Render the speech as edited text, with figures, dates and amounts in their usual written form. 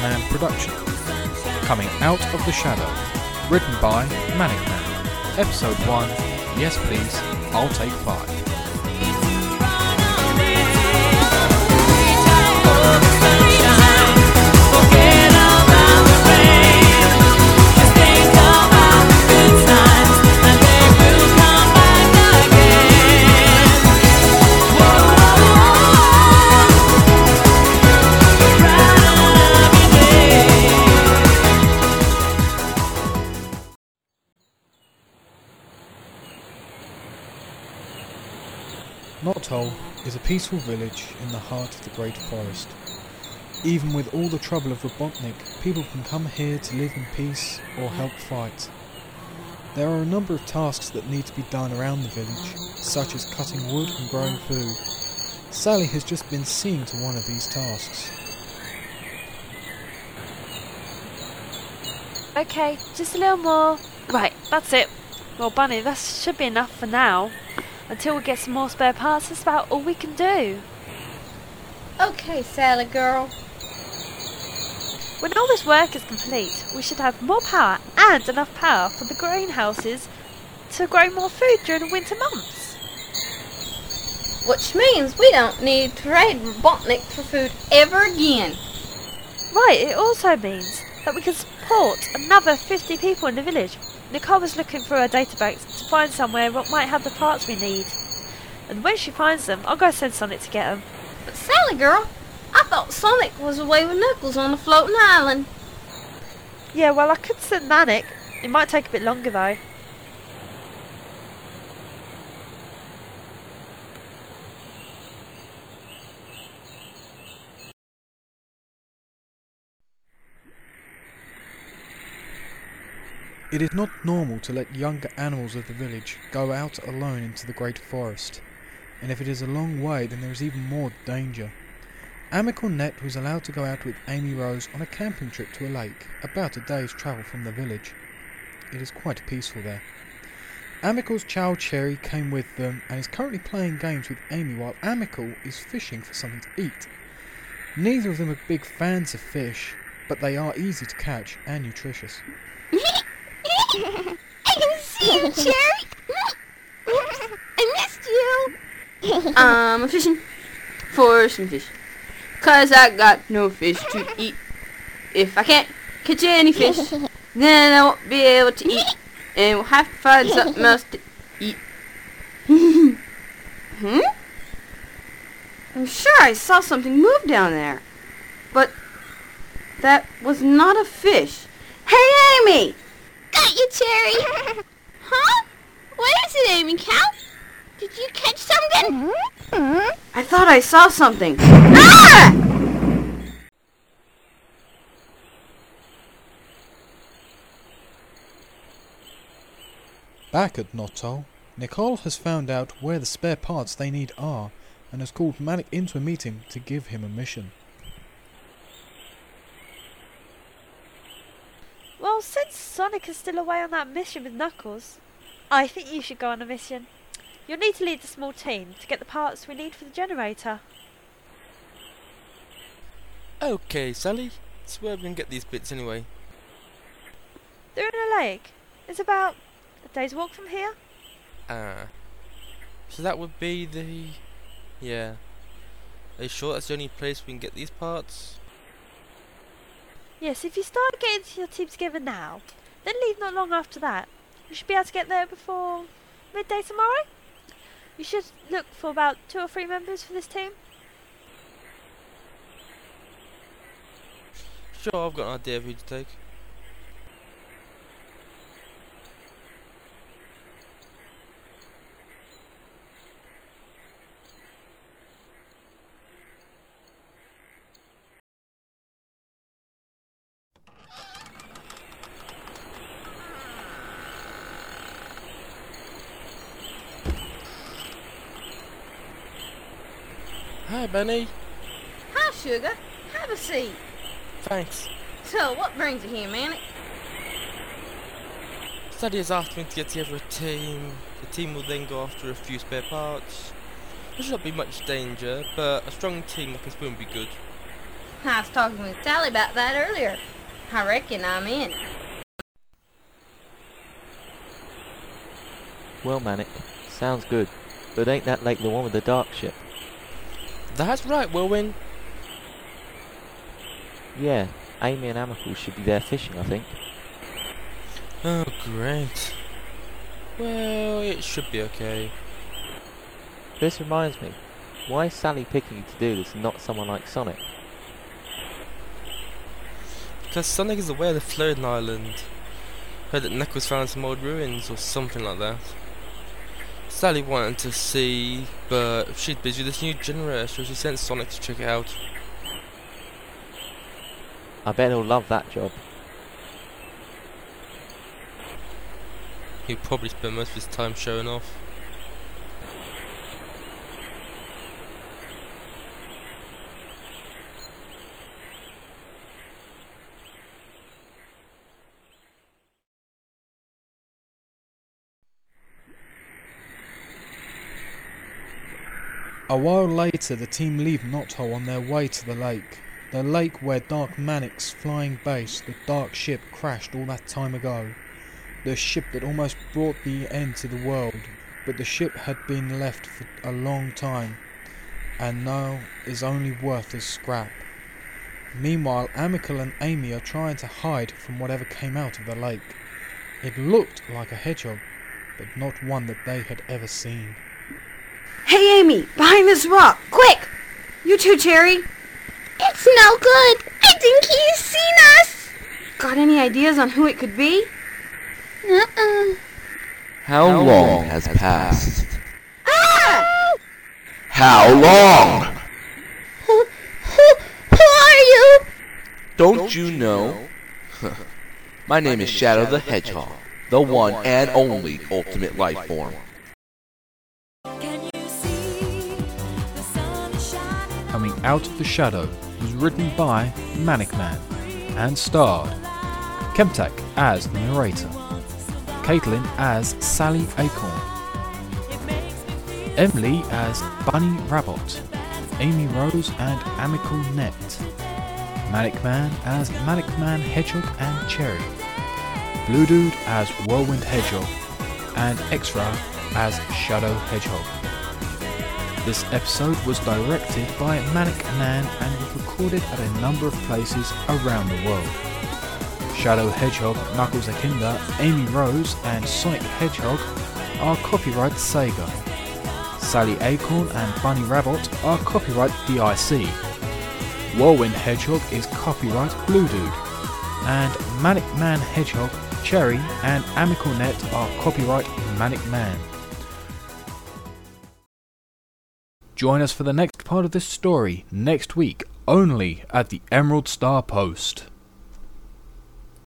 Man production. Coming Out of the Shadow. Written by Manic Man. Episode 1. Yes please, I'll take 5. Knothole is a peaceful village in the heart of the Great Forest. Even with all the trouble of Robotnik, people can come here to live in peace or help fight. There are a number of tasks that need to be done around the village, such as cutting wood and growing food. Sally has just been seen to one of these tasks. Okay, just a little more. Right, that's it. Well, Bunny, that should be enough for now. Until we get some more spare parts, that's about all we can do. Okay, Sally girl. When all this work is complete, we should have more power and enough power for the greenhouses to grow more food during the winter months. Which means we don't need to trade Robotnik for food ever again. Right, it also means that we can support another 50 people in the village. Nicole was looking through her database to find somewhere what might have the parts we need. And when she finds them, I'll go send Sonic to get them. But Sally girl, I thought Sonic was away with Knuckles on the floating island. Yeah, well, I could send Manic. It might take a bit longer though. It is not normal to let younger animals of the village go out alone into the great forest, and if it is a long way then there is even more danger. Amical Net was allowed to go out with Amy Rose on a camping trip to a lake, about a day's travel from the village. It is quite peaceful there. Amical's Chow Cherry came with them and is currently playing games with Amy while Amical is fishing for something to eat. Neither of them are big fans of fish, but they are easy to catch and nutritious. I can see you, Cherry. I missed you. I'm fishing for some fish. 'Cause I got no fish to eat. If I can't catch any fish, then I won't be able to eat. And we'll have to find something else to eat. I'm sure I saw something move down there. But that was not a fish. Hey, Amy! Got you, Cherry! Huh? What is it, Amy Cow? Did you catch something? I thought I saw something. Ah! Back at Knothole, Nicole has found out where the spare parts they need are, and has called Manic into a meeting to give him a mission. Well, since Sonic is still away on that mission with Knuckles, I think you should go on a mission. You'll need to lead a small team to get the parts we need for the generator. Okay, Sally. So where we can get these bits anyway? They're in a lake. It's about a day's walk from here. So that would be the... Yeah. Are you sure that's the only place we can get these parts? Yes, if you start getting your team together now, then leave not long after that. You should be able to get there before midday tomorrow. You should look for about 2 or 3 members for this team. Sure, I've got an idea of who to take. Hi, Benny. Hi, Sugar. Have a seat. Thanks. So, what brings you here, Manic? Sadie has asked me to get together a team. The team will then go after a few spare parts. There should not be much danger, but a strong team that can swim would be good. I was talking with Sally about that earlier. I reckon I'm in. Well, Manic, sounds good. But ain't that lake the one with the dark ship? That's right, Whirlwind. Yeah, Amy and Amical should be there fishing, I think. Oh, great. Well, it should be okay. This reminds me, why is Sally picking you to do this and not someone like Sonic? Because Sonic is aware of the floating island. Heard that Knuckles found some old ruins or something like that. Sally wanted to see, but she's busy with this new generator, so she sent Sonic to check it out. I bet he'll love that job. He'll probably spend most of his time showing off. A while later, the team leave Knothole on their way to the lake where Dark Manic's flying base, the Dark Ship, crashed all that time ago. The ship that almost brought the end to the world, but the ship had been left for a long time, and now is only worth as scrap. Meanwhile, Amical and Amy are trying to hide from whatever came out of the lake. It looked like a hedgehog, but not one that they had ever seen. Hey, Amy, behind this rock, quick! You too, Cherry. It's no good. I think he's seen us. Got any ideas on who it could be? How long has passed? Ah! How long? Who are you? Don't you know? My name is Shadow the Hedgehog, the one and only ultimate life form. Coming Out of the Shadow was written by Manic Man and starred Kemtak as the narrator, Caitlin as Sally Acorn, Emily as Bunny Rabbit, Amy Rose and Amical Net, Manic Man as Manic Man Hedgehog and Cherry, Blue Dude as Whirlwind Hedgehog, and Extra as Shadow Hedgehog. This episode was directed by Manic Man and was recorded at a number of places around the world. Shadow Hedgehog, Knuckles Akinda, Amy Rose and Sonic Hedgehog are copyright Sega. Sally Acorn and Bunny Rabbit are copyright DIC. Whirlwind Hedgehog is copyright Blue Dude. And Manic Man Hedgehog, Cherry and Amical Net are copyright Manic Man. Join us for the next part of this story next week, only at the Emerald Star Post.